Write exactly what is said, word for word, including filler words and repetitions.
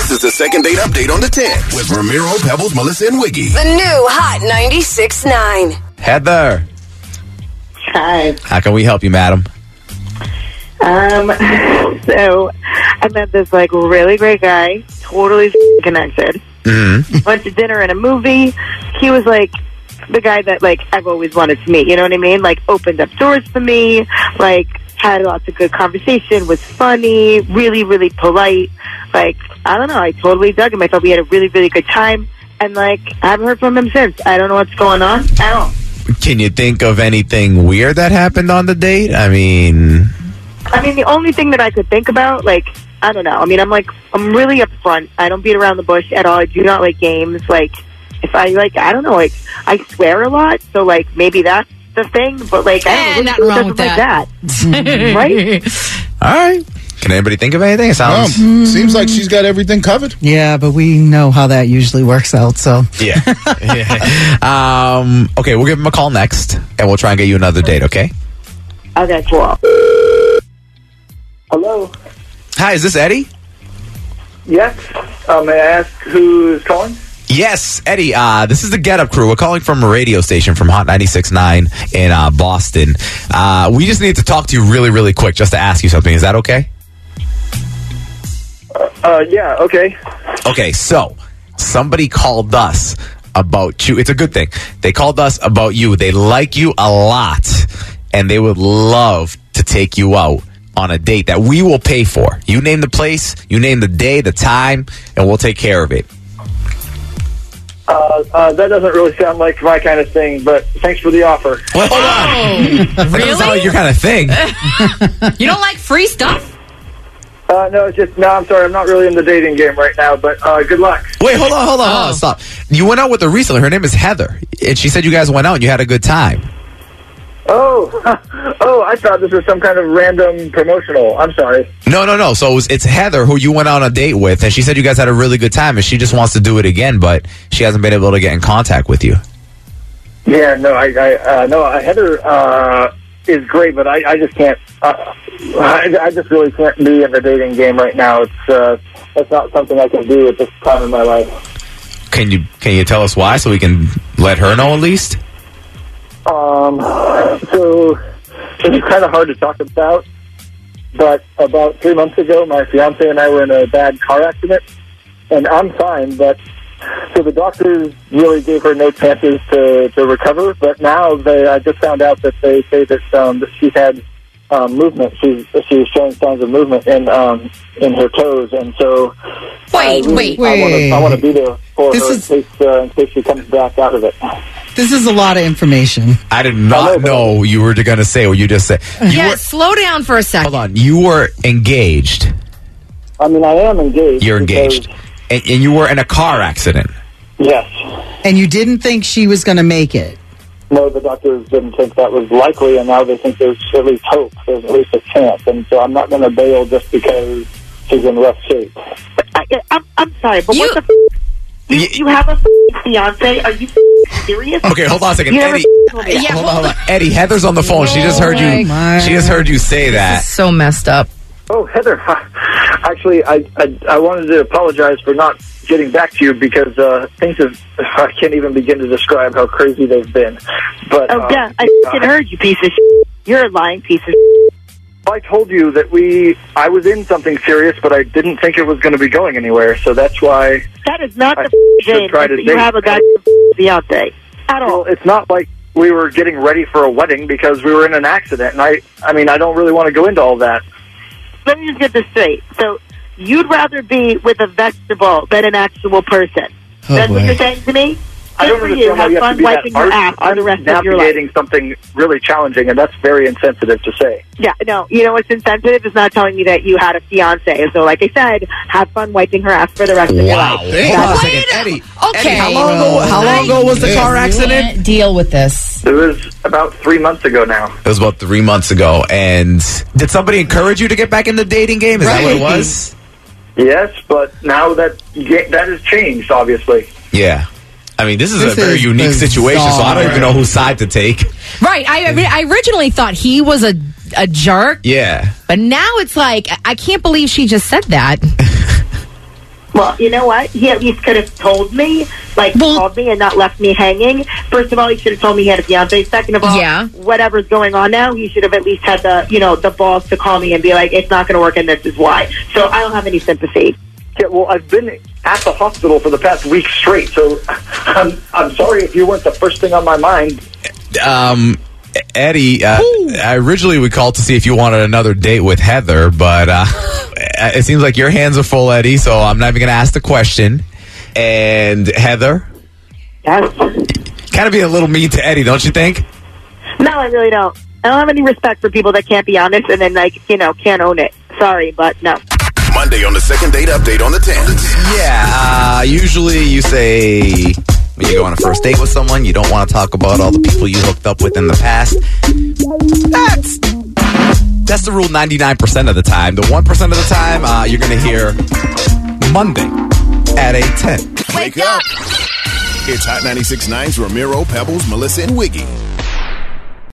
This is the second date update on the ten with Ramiro, Pebbles, Melissa, and Wiggy. The new Hot ninety-six point nine. Heather. Hi. How can we help you, madam? Um, so I met this like really great guy, totally connected. Mm-hmm. Went to dinner and a movie. He was like the guy that like I've always wanted to meet. You know what I mean? Like opened up doors for me. Like had lots of good conversation. Was funny. Really, really polite. Like I don't know. I totally dug him. I thought we had a really, really good time. And like I haven't heard from him since. I don't know what's going on at all. Can you think of anything weird that happened on the date? I mean... I mean, the only thing that I could think about, like, I don't know. I mean, I'm like, I'm really upfront. I don't beat around the bush at all. I do not like games. Like, if I, like, I don't know, like, I swear a lot. So, like, maybe that's the thing. But, like, I Eh, don't know. nothing wrong with like that. that. Right? All right. Can anybody think of anything? It sounds... Um, seems like she's got everything covered. Yeah, but we know how that usually works out, so. Yeah. yeah. Um, okay, we'll give him a call next, and we'll try and get you another date, okay? Okay, cool. Hello. Hi, is this Eddie? Yes. Uh, may I ask who is calling? Yes, Eddie. Uh, this is the Get Up Crew. We're calling from a radio station from Hot ninety-six point nine in uh, Boston. Uh, we just need to talk to you really, really quick just to ask you something. Is that okay? Uh, uh, yeah, okay. Okay, so somebody called us about you. It's a good thing. They called us about you. They like you a lot, and they would love to take you out on a date that we will pay for. You name the place, you name the day, the time, and we'll take care of it. Uh, uh, that doesn't really sound like my kind of thing, but thanks for the offer. Well, hold on. Oh, That doesn't sound like your kind of thing. You don't like free stuff? Uh, no, it's just, no, I'm sorry. I'm not really in the dating game right now, but uh, good luck. Wait, hold on, hold on, hold Oh. on, stop. You went out with her recently. Her name is Heather, and she said you guys went out and you had a good time. Oh, oh, I thought this was some kind of random promotional. I'm sorry. No, no, no. So it was, it's Heather who you went on a date with, and she said you guys had a really good time, and she just wants to do it again, but she hasn't been able to get in contact with you. Yeah, no, I, I uh, no, I- Heather uh, is great, but I, I just can't. Uh, I, I just really can't be in the dating game right now. It's uh, that's not something I can do at this time in my life. Can you can you tell us why so we can let her know at least? Um, so it's kind of hard to talk about, but about three months ago, my fiance and I were in a bad car accident, and I'm fine, but so the doctors really gave her no chances to, to recover, but now they, I just found out that they say that, um, that she's had um, movement. She's she's showing signs of movement in um, in her toes, and so Wait, I really, wait, I want to wait. I want to be there for This her is- in case uh, in case she comes back out of it. This is a lot of information. I did not know you were going to say what you just said. You Yeah, were, slow down for a second. hold on. You were engaged. I mean, I am engaged. You're because- engaged. And, and you were in a car accident. Yes. And you didn't think she was going to make it. No, the doctors didn't think that was likely, and now they think there's at least hope. There's at least a chance, and so I'm not going to bail just because she's in rough shape. I, I'm, I'm sorry, but You- what the f- you, you have a f- fiance? Are you f- serious? Okay, hold on a second. You never Eddie, told me that. Yeah, hold on, hold on. Eddie, Heather's on the phone. She just heard you. my- She just heard you say that. So messed up. Oh, Heather, actually, I, I I wanted to apologize for not getting back to you because uh, things have, I can't even begin to describe how crazy they've been. But Oh, uh, yeah, I f***ing heard you, piece of shit. You're a lying piece of I told you that we, I was in something serious, but I didn't think it was going to be going anywhere, so that's why. That is not I the f- should game try that to you date. have a goddamn fiance. At all. Well, it's not like we were getting ready for a wedding because we were in an accident, and I, I mean, I don't really want to go into all that. Let me just get this straight. So, you'd rather be with a vegetable than an actual person. Oh, That's what boy. you're saying to me? I Good don't for understand you. why Have you have to fun be that wiping your harsh. ass for I'm the rest of your life. navigating something really challenging, and that's very insensitive to say. Yeah, no. You know what's insensitive is not telling me that you had a fiance. So, like I said, have fun wiping her ass for the rest of your Wow. life. Hold on a Wait second. a- Eddie, okay. Eddie, how long ago, how long ago was the car accident? Can't deal with this. It was about three months ago now. It was about three months ago. And did somebody encourage you to get back in the dating game? Is that what it Right. was? Yes, but now that that has changed, obviously. Yeah. I mean, this is This a very is unique situation, so I don't bizarre. even know whose side to take. Right. I, I originally thought he was a, a jerk, Yeah. but now it's like, I can't believe she just said that. Well, you know what? He at least could have told me, like, Well- called me and not left me hanging. First of all, he should have told me he had a fiance. Second of all, Yeah. whatever's going on now, he should have at least had the, you know, the balls to call me and be like, it's not going to work and this is why. So I don't have any sympathy. Yeah, well, I've been at the hospital for the past week straight, so I'm, I'm sorry if you weren't the first thing on my mind. Um, Eddie, uh, I originally we called to see if you wanted another date with Heather, but uh, it seems like your hands are full, Eddie, so I'm not even going to ask the question. And Heather, Yes. kind of being a little mean to Eddie, don't you think? No, I really don't. I don't have any respect for people that can't be honest and then, like, you know, can't own it. Sorry, but no. Monday on the second date update on the tenth. Yeah, uh, usually you say when you go on a first date with someone, you don't want to talk about all the people you hooked up with in the past. That's that's the rule ninety-nine percent of the time. The one percent of the time, uh, you're going to hear Monday at eight ten. Wake up. It's Hot ninety-six point nine's Ramiro, Pebbles, Melissa, and Wiggy.